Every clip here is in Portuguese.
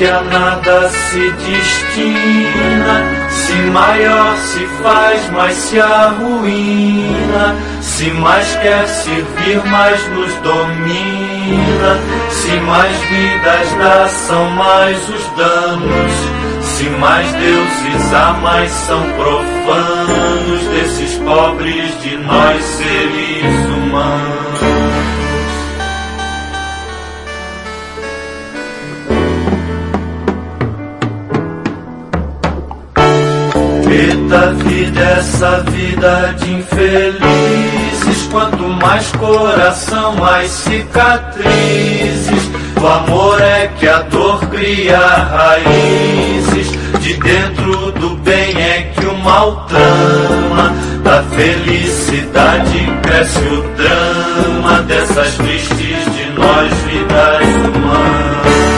a nada se destina, se maior se faz, mais se arruína. Se mais quer servir, mais nos domina. Se mais vidas dá, são mais os danos. Se mais deuses há, mais são profanos desses pobres de nós seres humanos. Eita vida, essa vida de infelizes. Quanto mais coração, mais cicatrizes. O amor é que a dor cria raízes. De dentro do bem é que o mal trama. Da felicidade cresce o drama dessas tristes de nós vidas humanas.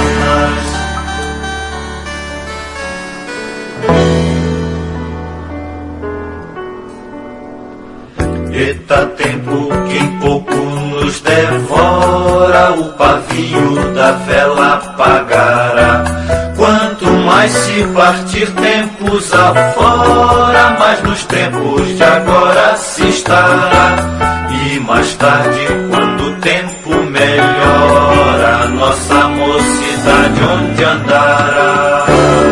Eita tempo que em pouco nos devora, o pavio da vela apagará. Quanto mais se partir tempos afora, mais nos tempos de agora se estará. E mais tarde, quando o tempo melhora, nossa mocidade onde andará?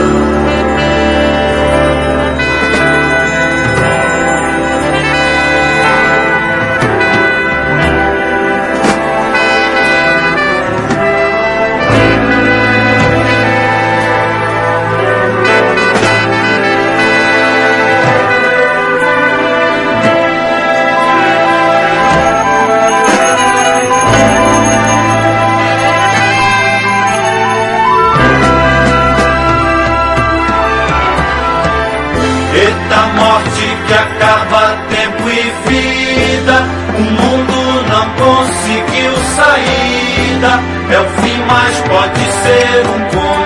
Eita morte que acaba tempo e vida, o mundo não conseguiu saída. É o fim, mas pode ser um